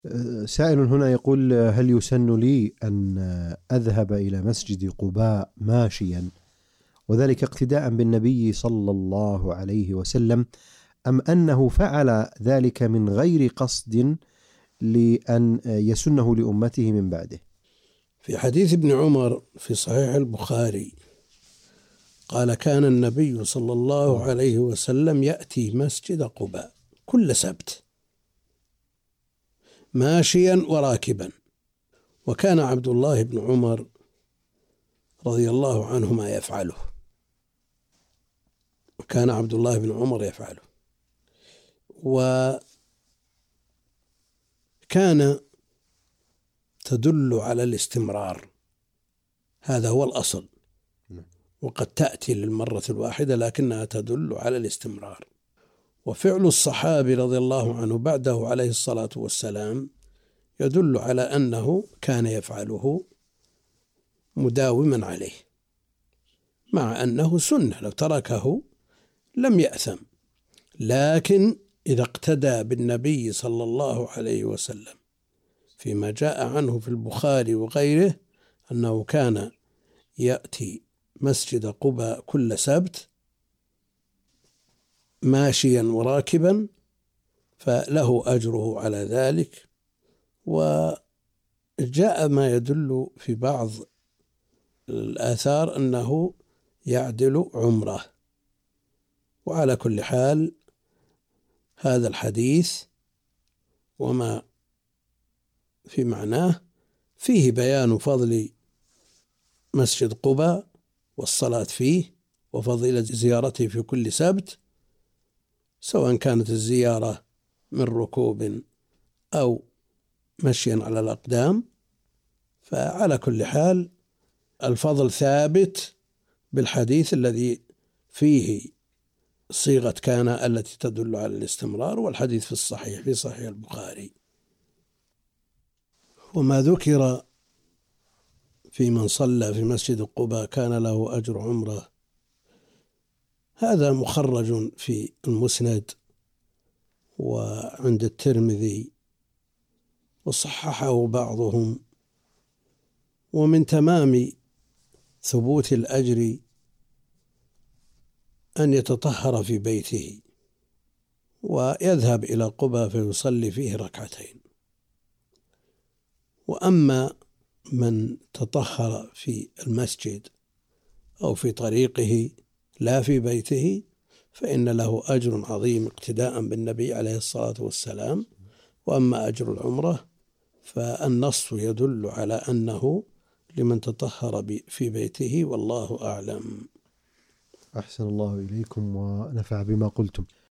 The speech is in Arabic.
سائل هنا يقول: هل يسن لي أن أذهب إلى مسجد قباء ماشيا، وذلك اقتداء بالنبي صلى الله عليه وسلم، أم أنه فعل ذلك من غير قصد لأن يسنه لأمته من بعده؟ في حديث ابن عمر في صحيح البخاري قال: كان النبي صلى الله عليه وسلم يأتي مسجد قباء كل سبت ماشيا وراكبا. وكان عبد الله بن عمر رضي الله عنهما يفعله، وكان عبد الله بن عمر يفعله، وكان تدل على الاستمرار، هذا هو الأصل، وقد تأتي للمرة الواحدة لكنها تدل على الاستمرار. وفعل الصحابي رضي الله عنه بعده عليه الصلاة والسلام يدل على أنه كان يفعله مداوما عليه، مع أنه سنة، لو تركه لم يأثم، لكن إذا اقتدى بالنبي صلى الله عليه وسلم فيما جاء عنه في البخاري وغيره أنه كان يأتي مسجد قباء كل سبت ماشيا وراكبا، فله أجره على ذلك. وجاء ما يدل في بعض الآثار أنه يعدل عمره. وعلى كل حال هذا الحديث وما في معناه فيه بيان فضل مسجد قباء والصلاة فيه وفضيلة زيارته في كل سبت، سواء كانت الزيارة من ركوب أو مشيا على الأقدام. فعلى كل حال الفضل ثابت بالحديث الذي فيه صيغة كان التي تدل على الاستمرار، والحديث في الصحيح في صحيح البخاري. وما ذكر في من صلى في مسجد قباء كان له أجر عمره، هذا مخرج في المسند وعند الترمذي وصححه بعضهم. ومن تمام ثبوت الأجر أن يتطهر في بيته ويذهب إلى قباء فيصلي فيه ركعتين. وأما من تطهر في المسجد أو في طريقه لا في بيته فإن له أجر عظيم اقتداء بالنبي عليه الصلاة والسلام. وأما أجر العمرة فالنص يدل على أنه لمن تطهر في بيته، والله أعلم. أحسن الله إليكم ونفع بما قلتم.